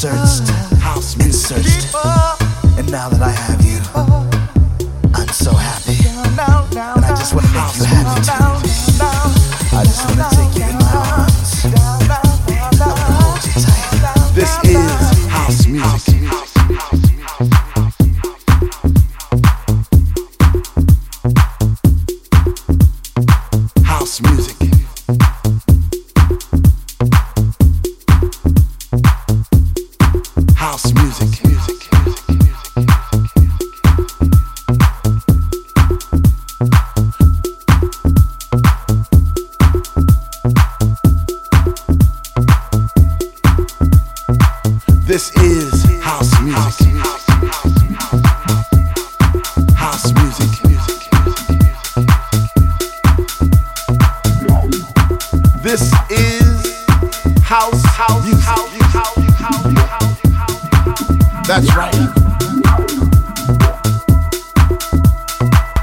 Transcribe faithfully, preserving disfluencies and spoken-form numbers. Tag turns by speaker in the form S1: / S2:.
S1: searched and searched, and now that I have you, I'm so happy, and I just want to make you happy too. I just want to take you in my arms. I want to hold you tight. This is house music. House music. House music. This is house music. House music. This is house house music. That's right.